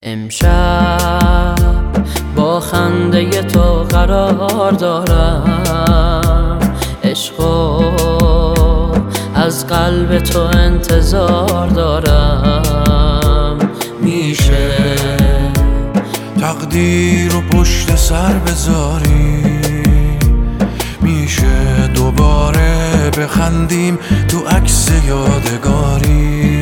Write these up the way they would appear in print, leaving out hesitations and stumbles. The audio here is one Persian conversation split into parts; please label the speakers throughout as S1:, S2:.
S1: امشب با خنده تو قرار دارم، عشقو از قلب تو انتظار دارم. میشه
S2: تقدیر رو پشت سر بذاری، میشه دوباره بخندیم تو عکس یادگاری.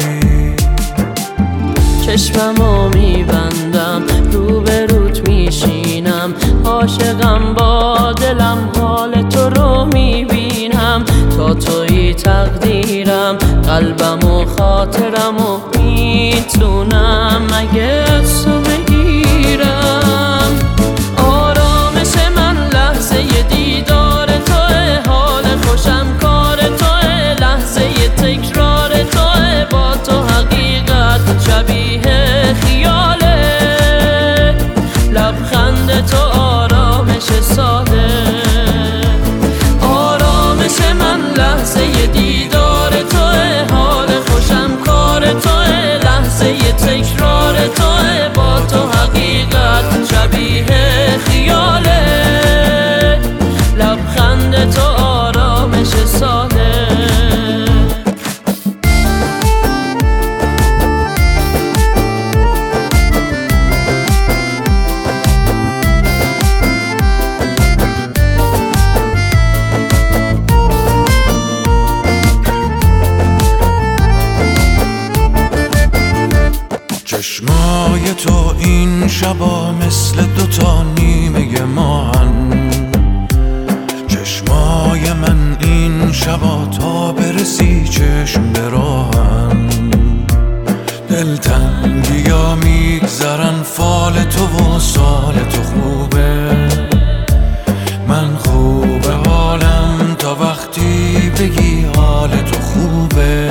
S1: چشممو میبندم روبروت میشینم، عاشقم با دلم حال تو رو میبینم. تا توی تقدیرم قلبم و خاطرم و میتونم مگه تو بگیرم. آرامش من لحظه دیدار توه، حال خوشم کار توه، لحظه تکرار توه. با تو حقیقت شبیه خیاله، لبخند تو آرامش ساده. آرامش من لحظه دیدار توه، حال خوشم کار توه، لحظه تکرار توه. با تو حقیقت شبیه خیاله، لبخند تو آرامش ساده.
S2: چشمای تو این شبا مثل دوتا نیمه ماهن، چشمای من این شبا تا برسی چشم براهن. دلتنگیا میگذرن فال تو و سال تو خوبه، من خوبه حالم تا وقتی بگی حال تو خوبه.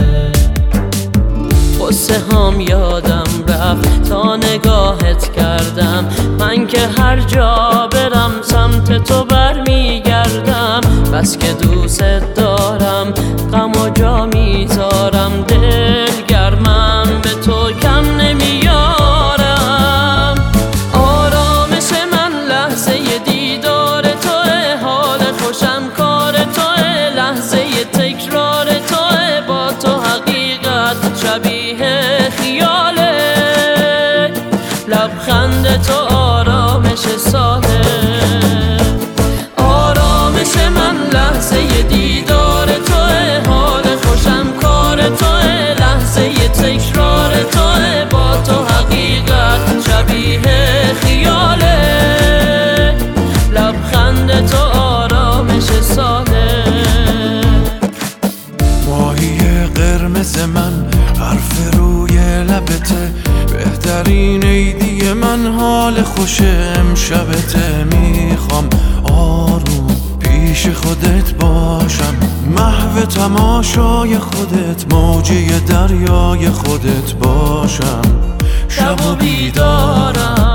S1: قصه هام یادم رفت تا نگاهت کردم، من که هر جا برم سمت تو برمیگردم. بس که دوست دارم غم و جا میذارم، دلگرمم به تو کم نمیارم. آرامش من لحظه دیدار توه، حال خوشم کار توه، لحظه تکرار توه. با تو حقیقت شبیه خیاله، لبخند تو آرامش ساده. آرامش من لحظه دیدار توه، حال خوشم کار توه، لحظه تکرار توه. با تو حقیقت شبیه خیاله، لبخند تو آرامش ساده.
S2: ماهی قرمز من حرف روی لبته، بهترین عیدی من حال خوش امشبته. میخوام آروم پیش خودت باشم، محو تماشای خودت، موجه دریای خودت باشم. شب و بیدارم